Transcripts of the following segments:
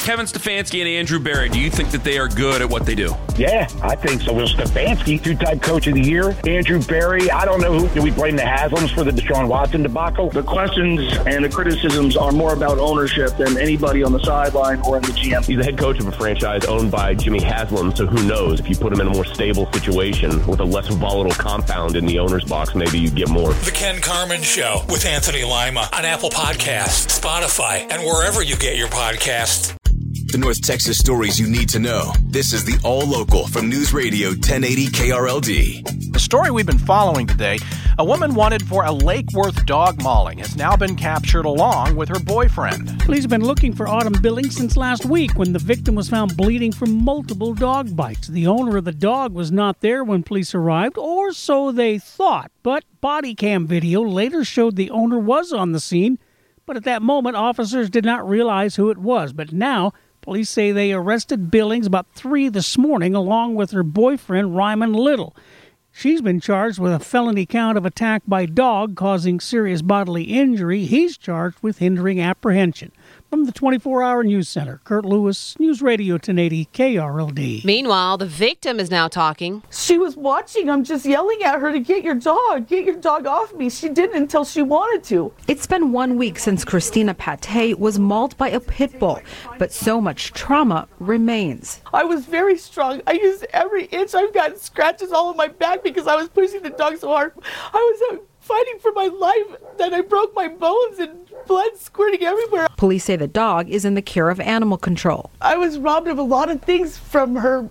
Kevin Stefanski and Andrew Berry, do you think that they are good at what they do? Yeah, I think so. Will Stefanski, two-time coach of the year. Andrew Berry, I don't know who. Do we blame the Haslams for the Deshaun Watson debacle? The questions and the criticisms are more about ownership than anybody on the sideline or in the GM. He's the head coach of a franchise owned by Jimmy Haslam, so who knows? If you put him in a more stable situation with a less volatile compound in the owner's box, maybe you get more. The Ken Carman Show with Anthony Lima on Apple Podcasts, Spotify, and wherever you get your podcasts. The North Texas stories you need to know. This is the All Local from News Radio 1080 KRLD. The story we've been following today, a woman wanted for a Lake Worth dog mauling has now been captured along with her boyfriend. Police have been looking for Autumn Billings since last week when the victim was found bleeding from multiple dog bites. The owner of the dog was not there when police arrived, or so they thought, but body cam video later showed the owner was on the scene. But at that moment, officers did not realize who it was. But now, police say they arrested Billings about 3 this morning along with her boyfriend, Ryman Little. She's been charged with a felony count of attack by dog causing serious bodily injury. He's charged with hindering apprehension. From the 24-Hour News Center, Kurt Lewis, News Radio 1080 KRLD. Meanwhile, the victim is now talking. She was watching. I'm just yelling at her to get your dog off me. She didn't until she wanted to. It's been 1 week since Christina Pate was mauled by a pit bull, but so much trauma remains. I was very strong. I used every inch. I've got scratches all on my back because I was pushing the dog so hard. I was fighting for my life. Then I broke my bones and blood squirting everywhere. Police say the dog is in the care of animal control. I was robbed of a lot of things from her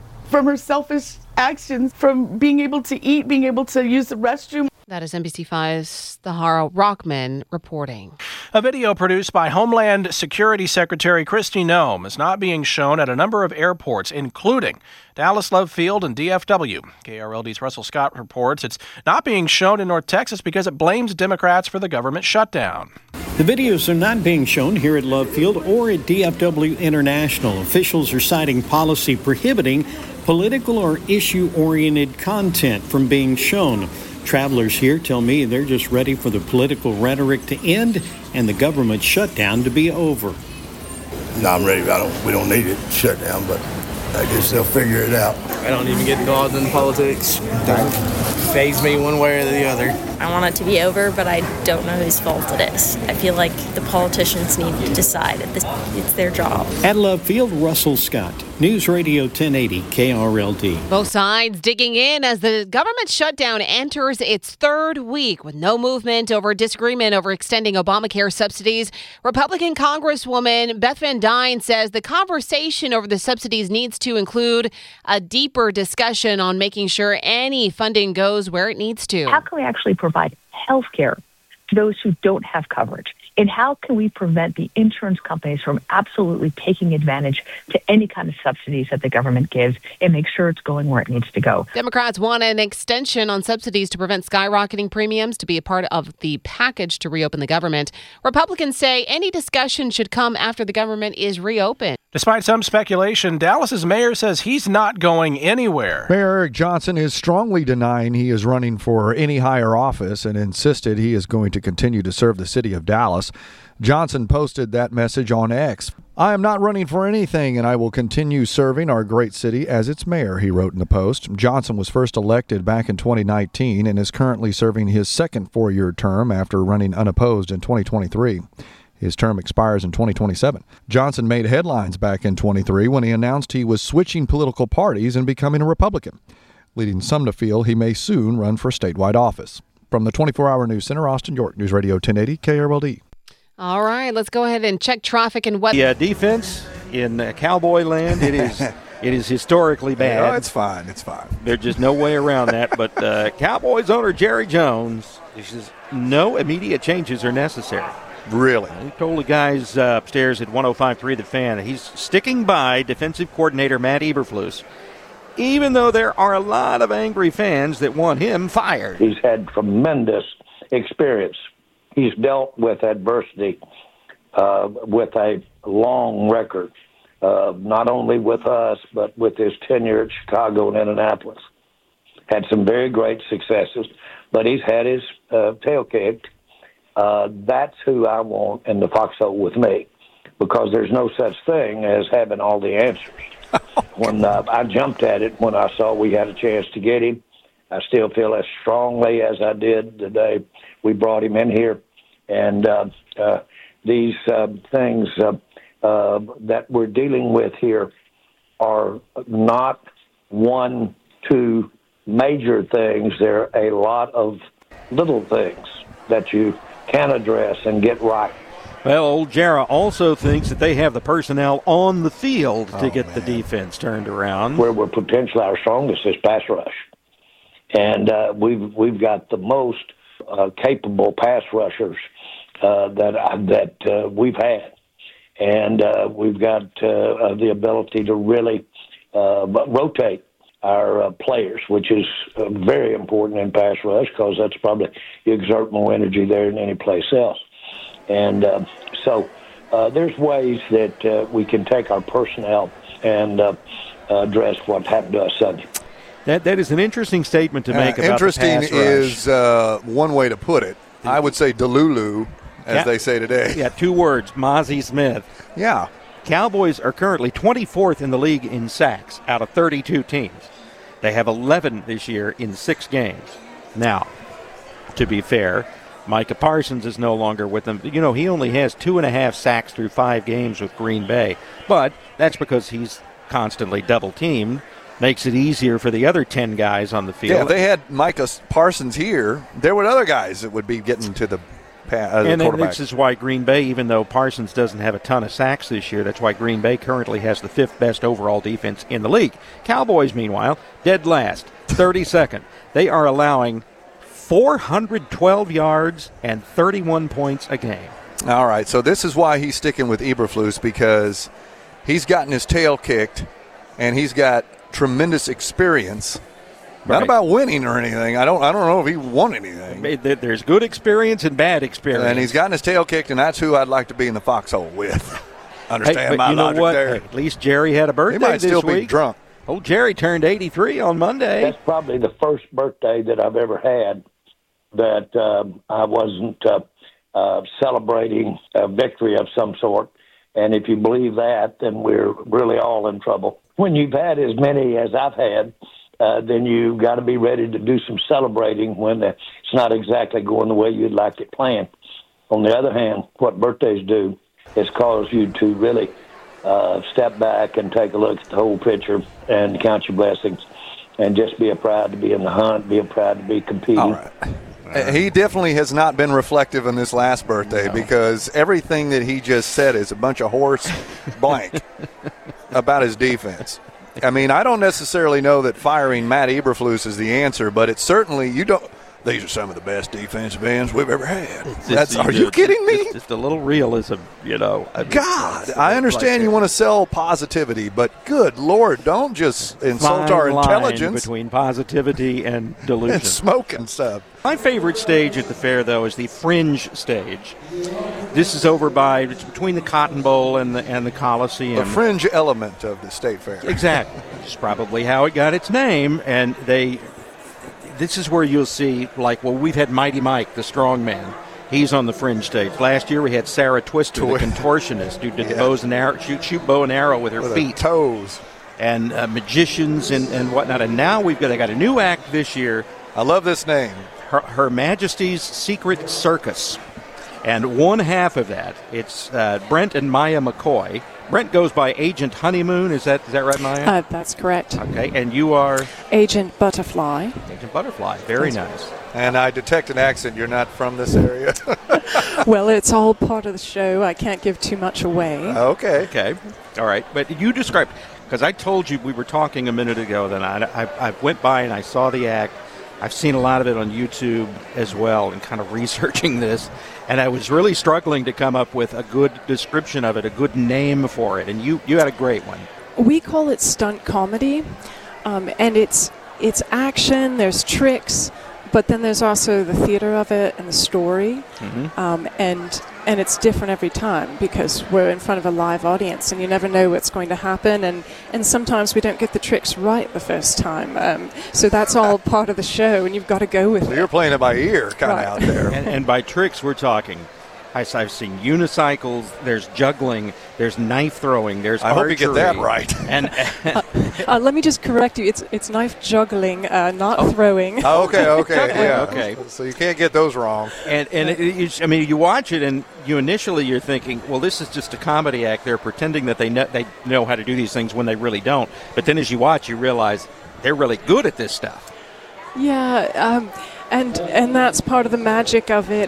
selfish actions, from being able to eat, being able to use the restroom. That is NBC5's Thahara Rockman reporting. A video produced by Homeland Security Secretary Kristi Noem is not being shown at a number of airports, including Dallas Love Field and DFW. KRLD's Russell Scott reports it's not being shown in North Texas because it blames Democrats for the government shutdown. The videos are not being shown here at Love Field or at DFW International. Officials are citing policy prohibiting political or issue-oriented content from being shown. Travelers here tell me they're just ready for the political rhetoric to end and the government shutdown to be over. No, I'm ready. We don't need it shut down, but I guess they'll figure it out. I don't even get involved in politics. Don't faze me one way or the other. I want it to be over, but I don't know whose fault it is. I feel like the politicians need to decide. It's their job. At Love Field, Russell Scott, News Radio 1080 KRLD. Both sides digging in as the government shutdown enters its third week with no movement over disagreement over extending Obamacare subsidies. Republican Congresswoman Beth Van Dyne says the conversation over the subsidies needs to include a deeper discussion on making sure any funding goes where it needs to. How can we actually provide health care to those who don't have coverage? And how can we prevent the insurance companies from absolutely taking advantage to any kind of subsidies that the government gives and make sure it's going where it needs to go? Democrats want an extension on subsidies to prevent skyrocketing premiums to be a part of the package to reopen the government. Republicans say any discussion should come after the government is reopened. Despite some speculation, Dallas's mayor says he's not going anywhere. Mayor Eric Johnson is strongly denying he is running for any higher office and insisted he is going to continue to serve the city of Dallas. Johnson posted that message on X. "I am not running for anything, and I will continue serving our great city as its mayor," he wrote in the post. Johnson was first elected back in 2019 and is currently serving his second four-year term after running unopposed in 2023. His term expires in 2027. Johnson made headlines back in 23 when he announced he was switching political parties and becoming a Republican, leading some to feel he may soon run for statewide office. From the 24-Hour News Center, Austin, York, News Radio 1080 KRLD. All right, let's go ahead and check traffic and weather. Yeah, defense in Cowboy land, it is historically bad. No, it's fine. It's fine. There's just no way around that. But Cowboys owner Jerry Jones says no immediate changes are necessary. Really? He told the guys upstairs at 105.3 The Fan he's sticking by defensive coordinator Matt Eberflus, even though there are a lot of angry fans that want him fired. He's had tremendous experience. He's dealt with adversity with a long record, not only with us, but with his tenure at Chicago and Indianapolis. Had some very great successes, but he's had his tail kicked. That's who I want in the foxhole with me. because there's no such thing as having all the answers. When I jumped at it when I saw we had a chance to get him, I still feel as strongly as I did the day we brought him in here. And these things that we're dealing with here are not 1, 2 major things. There are a lot of little things that you can address and get right. Well, old Jarrah also thinks that they have the personnel on the field to get the defense turned around. Where we're potentially our strongest is pass rush. And we've got the most capable pass rushers that we've had. And we've got the ability to really rotate our players, which is very important in pass rush because that's probably you exert more energy there than any place else. And so there's ways that we can take our personnel and address what happened to us Sunday. That is an interesting statement to make about the pass rush. Interesting is one way to put it. I would say Delulu, as they say today. Yeah, 2 words, Mozzie Smith. Yeah. Cowboys are currently 24th in the league in sacks out of 32 teams. They have 11 this year in 6 games. Now, to be fair, Micah Parsons is no longer with them. You know, he only has 2.5 sacks through 5 games with Green Bay, but that's because he's constantly double-teamed. Makes it easier for the other 10 guys on the field. Yeah, if they had Micah Parsons here, there were other guys that would be getting to the and then this is why Green Bay, even though Parsons doesn't have a ton of sacks this year, that's why Green Bay currently has the 5th best overall defense in the league. Cowboys, meanwhile, dead last, 32nd. They are allowing 412 yards and 31 points a game. All right, so this is why he's sticking with Eberflus, because he's gotten his tail kicked and he's got tremendous experience. Not about winning or anything. I don't know if he won anything. There's good experience and bad experience. And he's gotten his tail kicked, and that's who I'd like to be in the foxhole with. Understand my logic there. Hey, at least Jerry had a birthday this week. He might still be drunk. Old Jerry turned 83 on Monday. That's probably the first birthday that I've ever had that I wasn't celebrating a victory of some sort. And if you believe that, then we're really all in trouble. When you've had as many as I've had, then you've got to be ready to do some celebrating when it's not exactly going the way you'd like it planned. On the other hand, what birthdays do is cause you to really step back and take a look at the whole picture and count your blessings and just be proud to be in the hunt, be proud to be competing. All right. He definitely has not been reflective in this last birthday because everything that he just said is a bunch of horse blank about his defense. I mean, I don't necessarily know that firing Matt Eberflus is the answer, but it's certainly these are some of the best defensive ends we've ever had. Are you kidding me? Just a little realism, you know. God, I understand you want to sell positivity, but good Lord, don't just insult our intelligence. Between positivity and delusion. And smoke and stuff. My favorite stage at the fair, though, is the fringe stage. This is it's between the Cotton Bowl and the Coliseum. The fringe element of the state fair. Exactly. It's probably how it got its name, and this is where you'll see, we've had Mighty Mike, the strong man. He's on the fringe stage. Last year we had Sarah Twister, the contortionist, who did bows and arrow, shoot bow and arrow with her feet. Toes. And magicians and whatnot. And now they got a new act this year. I love this name. Her Majesty's Secret Circus. And one half of that, it's Brent and Maya McCoy. Brent goes by Agent Honeymoon. Is that right, Maya? That's correct. Okay, and you are? Agent Butterfly. Agent Butterfly. Very nice. And I detect an accent. You're not from this area. Well, it's all part of the show. I can't give too much away. Okay. Okay. All right. But you described, because I told you we were talking a minute ago, then I went by and I saw the act. I've seen a lot of it on YouTube as well and kind of researching this. And I was really struggling to come up with a good description of it, a good name for it. And you had a great one. We call it stunt comedy. And it's action, there's tricks, but then there's also the theater of it and the story. Mm-hmm. And it's different every time because we're in front of a live audience and you never know what's going to happen. And sometimes we don't get the tricks right the first time. So that's all part of the show, and you've got to go with it. You're playing it by ear kind of out there. And by tricks, we're talking I've seen unicycles. There's juggling. There's knife throwing. There's archery. hope you get that right. And let me just correct you. It's knife juggling, not throwing. Oh, okay, yeah. Okay. So you can't get those wrong. And you watch it, and you're thinking, well, this is just a comedy act. They're pretending that they know how to do these things when they really don't. But then as you watch, you realize they're really good at this stuff. Yeah, and that's part of the magic of it.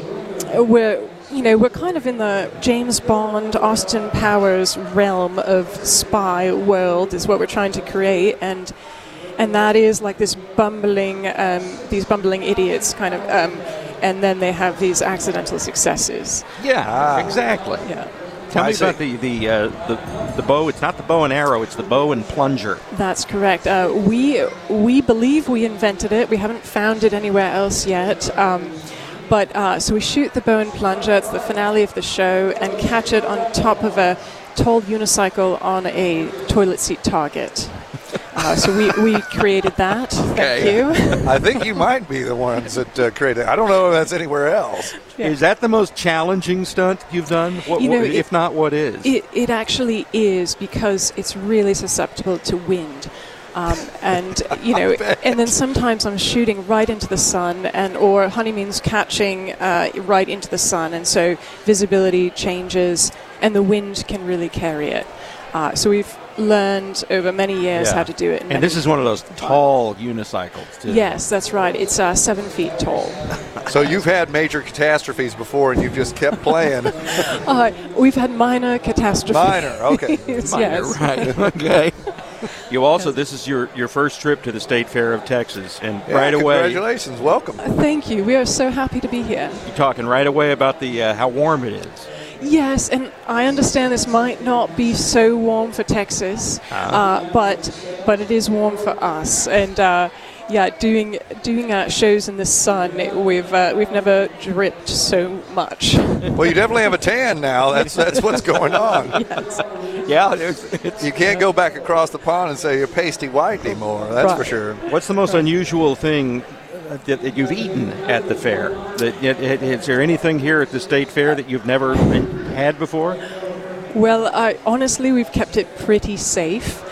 We're kind of in the James Bond, Austin Powers realm of spy world is what we're trying to create, and that is like this these bumbling idiots kind of, and then they have these accidental successes. Yeah, exactly. Yeah. Tell me about the bow. It's not the bow and arrow. It's the bow and plunger. That's correct. We believe we invented it. We haven't found it anywhere else yet. But so we shoot the bow and plunger. It's the finale of the show, and catch it on top of a tall unicycle on a toilet seat target. So we created that. Okay. Thank you. I think you might be the ones that created it. I don't know if that's anywhere else. Yeah. Is that the most challenging stunt you've done? If not, what is? It actually is, because it's really susceptible to wind. And then sometimes I'm shooting right into the sun, or Honeymoon's catching right into the sun, and so visibility changes, and the wind can really carry it. So we've learned over many years how to do it. And this is one of those tall unicycles, too. Yes, that's right. It's 7 feet tall. So you've had major catastrophes before, and you've just kept playing. We've had minor catastrophes. Minor, okay. Yes. Right, okay. You also, this is your first trip to the State Fair of Texas, and right away. Congratulations, welcome. Thank you. We are so happy to be here. You're talking right away about the how warm it is. Yes, and I understand this might not be so warm for Texas, but it is warm for us. And doing shows in the sun, we've never dripped so much. Well, you definitely have a tan now. That's what's going on. Yes. Yeah, you can't go back across the pond and say you're pasty white anymore. That's for sure. What's the most unusual thing that you've eaten at the fair? Is there anything here at the State Fair that you've never had before? Well, honestly, we've kept it pretty safe.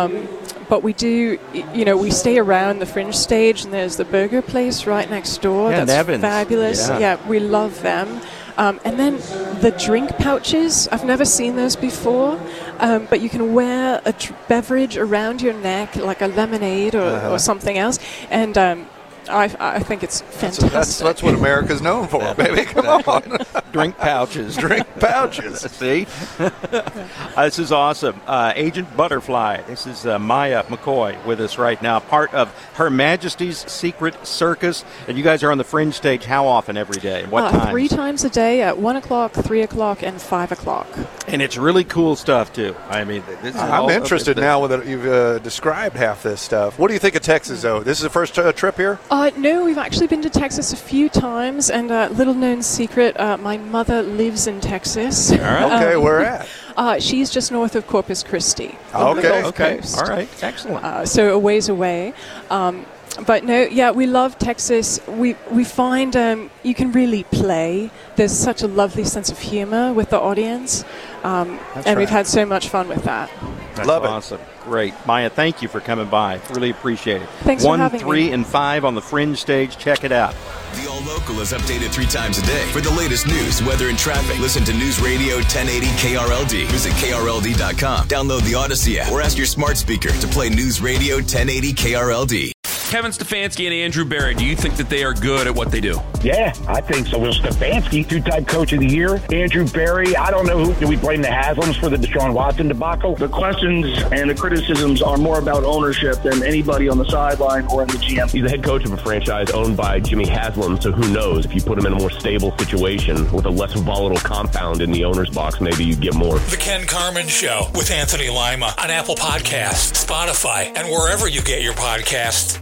But we do, we stay around the Fringe stage, and there's the burger place right next door. Yeah, that's Evans. Fabulous. Yeah, we love them. And then the drink pouches, I've never seen those before, but you can wear a beverage around your neck, like a lemonade or something else, and I think it's fantastic. That's what America's known for, baby. Come on. Drink pouches. Drink pouches. See? This is awesome. Agent Butterfly. This is Maya McCoy with us right now, part of Her Majesty's Secret Circus. And you guys are on the Fringe stage how often every day? What times? 3 times a day at 1 o'clock, 3 o'clock, and 5 o'clock. And it's really cool stuff, too. I mean, this is I'm interested now that you've described half this stuff. What do you think of Texas, though? This is the first trip here? No, we've actually been to Texas a few times, and little known secret, my mother lives in Texas. All right. Okay, where at? She's just north of Corpus Christi. Okay. The Gulf Coast. All right, excellent. So a ways away. But no, yeah, we love Texas. We find you can really play. There's such a lovely sense of humor with the audience, and we've had so much fun with that. That's love awesome. Great. Maya, thank you for coming by. Really appreciate it. Thanks for having 1, 3, me. and 5 on the Fringe stage. Check it out. The All Local is updated 3 times a day. For the latest news, weather, and traffic, listen to News Radio 1080 KRLD. Visit KRLD.com. Download the Odyssey app or ask your smart speaker to play News Radio 1080 KRLD. Kevin Stefanski and Andrew Barry, do you think that they are good at what they do? Yeah, I think so. Will Stefanski, 2-time coach of the year. Andrew Barry, I don't know do we blame the Haslams for the Deshaun Watson debacle? The questions and the criticisms are more about ownership than anybody on the sideline or in the GM. He's the head coach of a franchise owned by Jimmy Haslam, so who knows? If you put him in a more stable situation with a less volatile compound in the owner's box, maybe you get more. The Ken Carman Show with Anthony Lima on Apple Podcasts, Spotify, and wherever you get your podcasts.